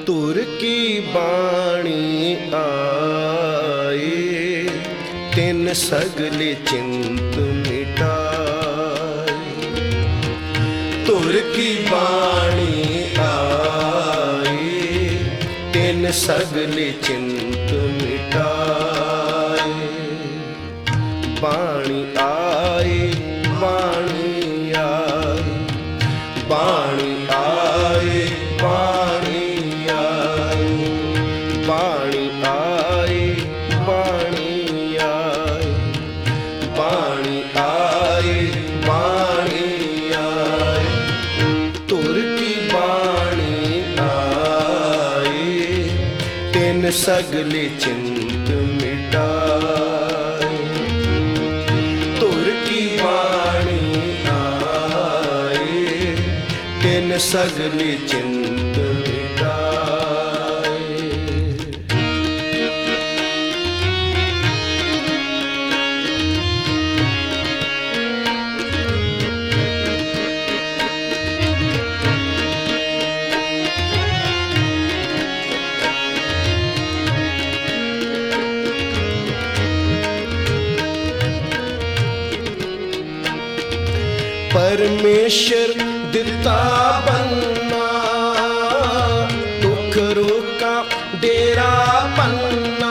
ਧੁਰ ਕੀ ਬਾਣੀ ਆਏ, ਤਿਨ ਸਗਲੇ ਚਿੰਤ ਮਿਟਾਏ। ਧੁਰ ਕੀ ਬਾਣੀ ਆਏ, ਤਿਨ ਸਗਲੇ ਚਿੰਤ ਮਿਟਾਏ। ਬਾਣੀ ਆਏ, ਬਾਣੀ ਆਏ, ਬਾਣੀ ਆਏ, ਬਾਣੀ ਆਏ, ਬਾਣੀ ਆਏ, ਬਾਣੀ ਆਏ, ਬਾਣੀ ਆਏ, ਬਾਣੀ ਆਏ। ਧੁਰ ਕੀ ਬਾਣੀ ਆਏ, ਤਿਨ ਸਗਲੇ ਚਿੰਤ ਮਿਟਾਏ। ਧੁਰ ਕੀ ਬਾਣੀ ਆਏ, ਤਿਨ ਸਗਲੇ ਚਿੰਤ ਮਿਟਾਏ। परमेश्वर दिता बनना, दुख रोका डेरा बनना।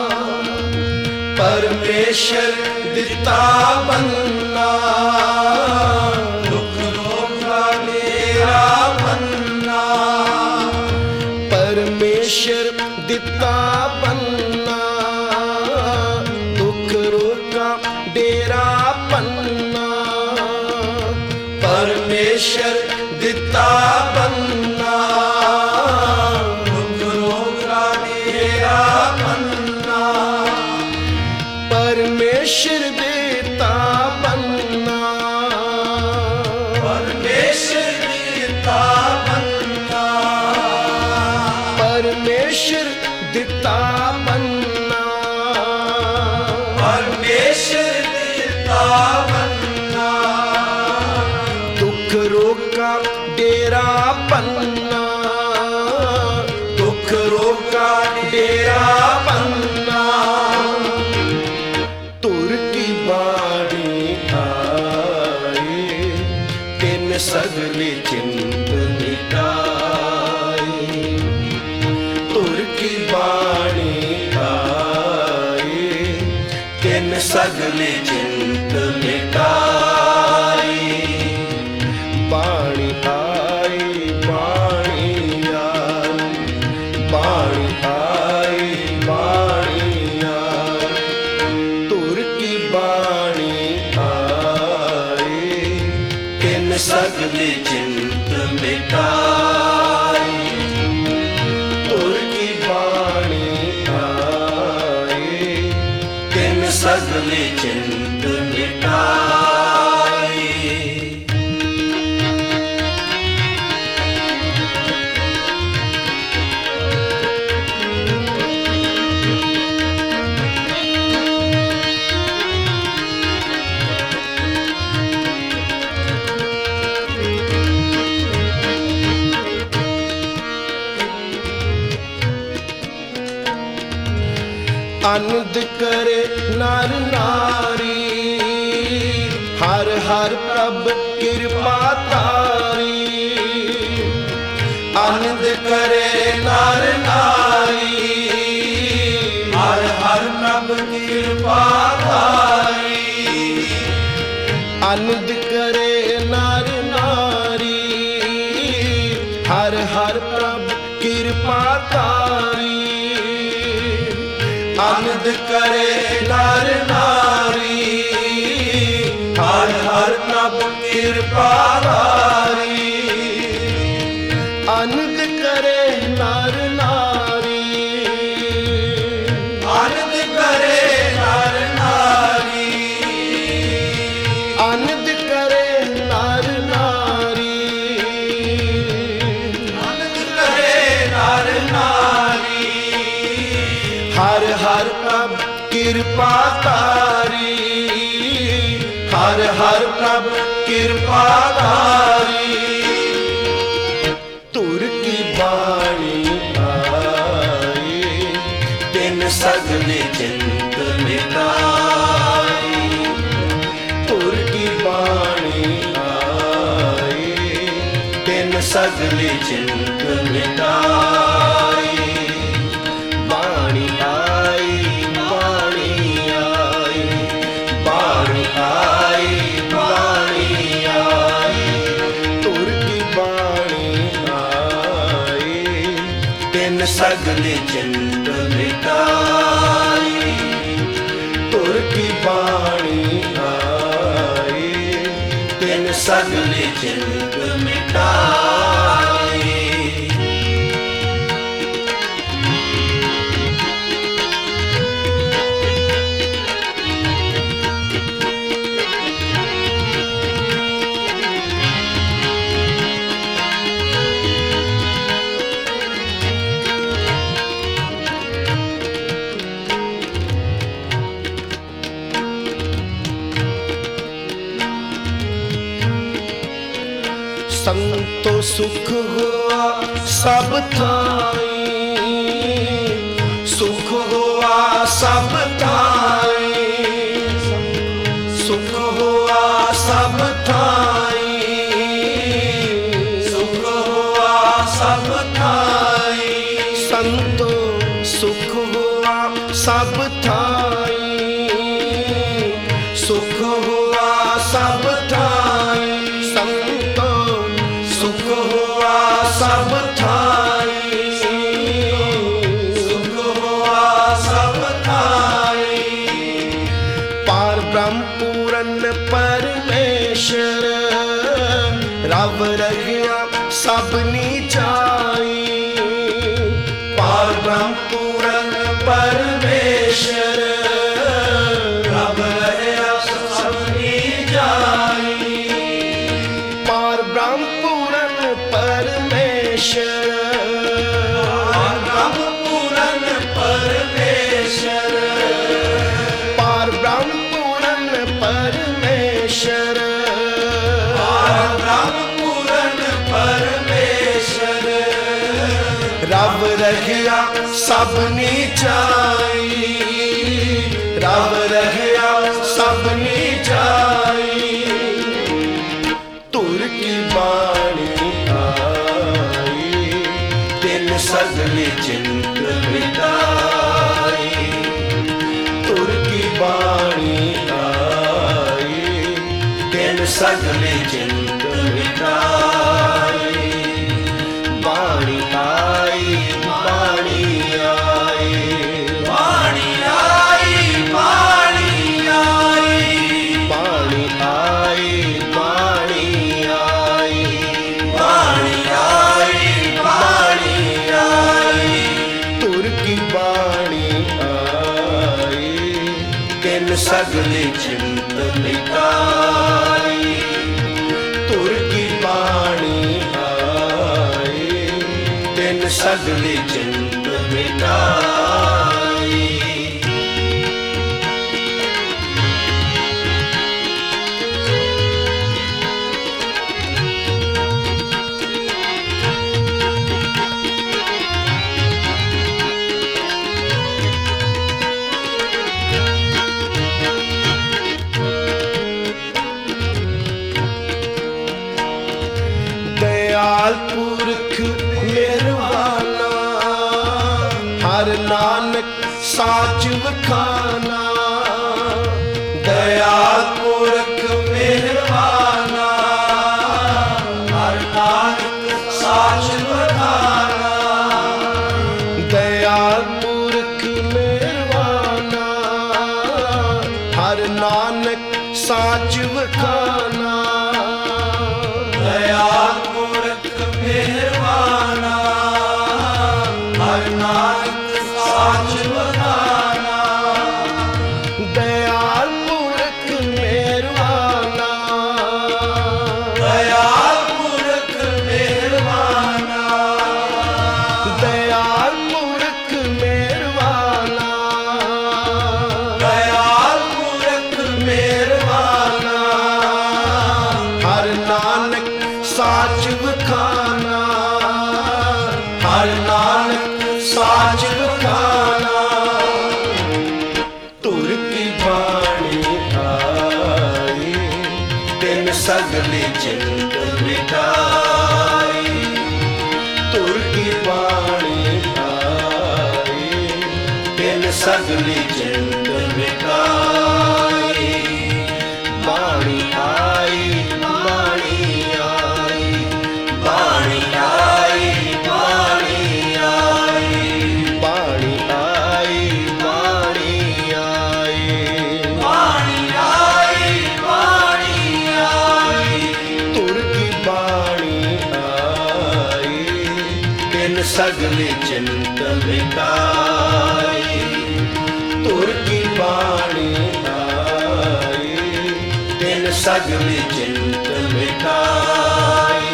परमेश्वर दिता बनना, दुख रोका डेरा बनना। परमेश्वर दिता बनना, दुख रोका डेरा बनना। परमेश्वर दिता बनना, दुख रोका डेरा बनना। परमेश्वर देता बनना, परमेश्वर देता बनना। परमेश्वर दिता बनना, परमेश्वर देता बनना। दुख रोका डेरा बनना, दुख रोका डेरा बनना। धुर की बाणी आए, तिन सगले चिंत मिटाए। धुर की बाणी आए, तिन सगले चिंत मिटाए। बाणी आए, बाणी आए, बाणी आए, बाणी आए। धुर की बाणी आए, तिन सगले चिंत मिटाए। धुर की बाणी आए, तिन सगले चिंत मिटाए। आनंद करे नर नारी, हर हर प्रभ कृपा तारी। आनंद करे नर नारी, हर हर प्रभ कृपा तारी। आनंद करे नर नारी, हर हर प्रभ कृपा तारी। आनंद करे नर नारी, हर हर प्रभ कृपा तारी। आनंद करे नर नारी, आनंद करे नर नारी। आनंद करे नर नारी, आनंद करे नर नारी। हर हर प्रभ कृपा तारी, हर हर प्रभ कृपा तारी। धुर की बाणी सगले चिंत मिटाई। तुर की बाणी आई तिन सगले चिंत मिटाई। बाणी आई बाणी आई बाणी आई बाणी आई तुर की बाणी आई तिन सगले चिंत मिटाई। तुर की बाणी आई तिन सगले चिंत मिटाई। संतो सुख हुआ सब थाई। सुख हुआ सब थाई। सुख हुआ सब थाई। सुख हुआ सब थाई। संतो सुख हुआ सब थाई। सुख हुआ सब थाई। संतो सुख हुआ सब थाई। सुख हुआ सब थाई। पार ब्रह्म पूरन परमेश्वर रब रहिया सब नीचाई। पार ब्रह्म पूरन परमेश्वर रब रहिया सब नीचाई। पार ब्रह्म पूरन परमेश्वर ब्रह्म पूरन परमेश्वर। पार ब्रह्म पूरन परमेश्वर ब्रह्म पूरन परमेश्वर रब रहिया सब नीचाई। रब रहिया सब नीचाई। तुर की बाणी आई तिन सगले चिंत मिटाई। तुर की बाणी आई तिन सगले चिंत मिटाई। बाणी आई बाणी आई बाणी आई बाणी आई बाणी आई बाणी आई बाणी आई बाणी आई तुर की बाणी आई तिन सगले चिंत मिटाई। तुर की बाणी आई तिन सगले चिंत मिटाई। दयाल पुरख मेहरबाना हर नानक साच वखाना। दयाल पुरख मेहरबाना हर नानक साच वखाना। दयाल पुरख मेहरबाना हर नानक साच वखाना। दयाल पुरख मेहरबाना हर नानक साच वखाना। दयाल पुरख मेहरबाना दयाल पुरख मेहरबाना। दयाल पुरख मेहरबाना दयाल पुरख मेहरबाना हर नानक साच वखाना। हर नानक साच वखाना। सगली चिंत मिटाई। बाणी आई बाणी आई, बाणी आई बाणी आई, बाणी आई बाणी आई, बाणी आई बाणी आई। तुर की बाणी आई, तिन सगली चिंत मिटाई। तुर की बाणी आई, तिन सगली चिंत मिटाई।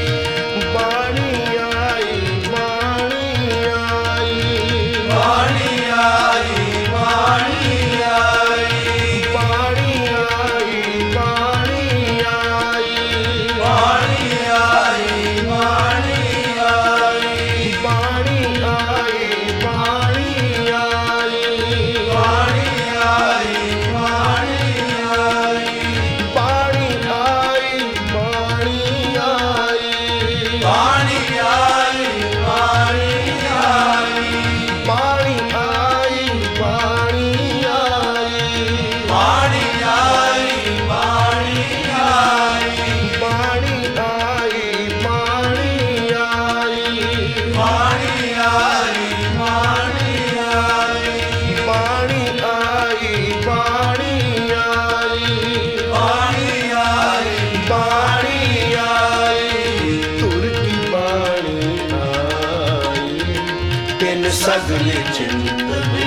बाणी आई बाणी आई, बाणी आई बाणी आई, बाणी आई बाणी आई, बाणी आई बाणी आई, बाणी आई बाणी आई, बाणी आई बाणी आई, बाणी आई बाणी आई, बाणी आई बाणी आई, बाणी आई बाणी आई, बाणी आई बाणी आई, बाणी आई बाणी आई, बाणी आई बाणी आई, बाणी आई बाणी आई, बाणी आई बाणी आई। तुर की बाणी आई, तिन सगली चिंत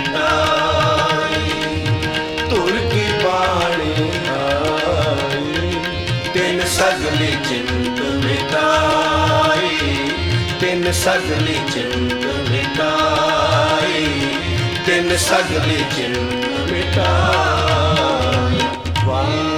मिटाई। तुर की बाणी आई, तिन सगली चिंत मिटाई। तिन सगली चिंत मिटाई, तिन सगली चिंत मिटाई। वाह